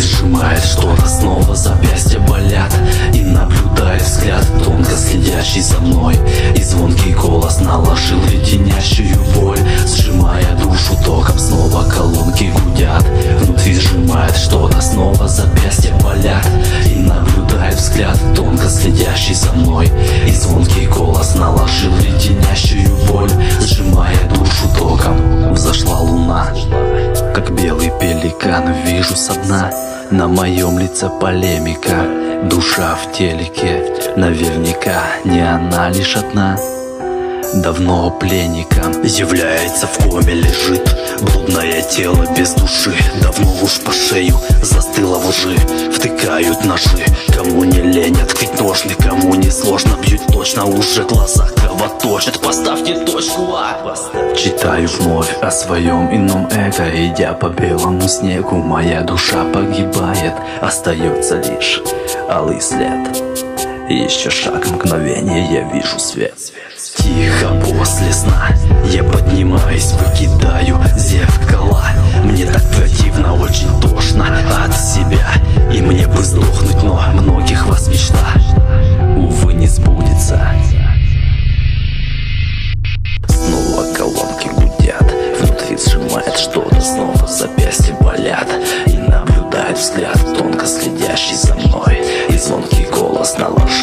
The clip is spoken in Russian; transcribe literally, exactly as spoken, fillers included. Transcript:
сжимает что-то, снова запястья болят. И наблюдает взгляд, тонко следящий за мной. И звонкий голос наложил леденящую боль, сжимая душу током, снова колонки гудят. Внутри сжимает что-то, снова запястья болят. И наблюдает взгляд, тонко следящий за мной. И звонкий голос наложил леденящую боль, сжимая душу током. Взошла луна, как белый пеликан, вижу со дна. На моем лице полемика, душа в телеке, наверняка не она лишь одна. Давно пленником является, в коме лежит блудное тело без души. Давно уж по шею застыло в лжи, втыкают ножи. Кому не лень открыть ножны, кому не сложно, бьют точно, уже глаза кровоточат. Поставьте точку А. Читаю вновь о своем ином эго, идя по белому снегу. Моя душа погибает, остается лишь алый след. Еще шаг, мгновение, я вижу свет. Тихо после сна я поднимаюсь, выкидаю зеркала. Мне так противно, очень тошно от себя, и мне бы сдохнуть, но многих вас мечта, увы, не сбудется. Снова колонки гудят, внутри сжимает что-то, снова запястья болят. И наблюдает взгляд, тонко следящий за мной. И звонкий голос наложил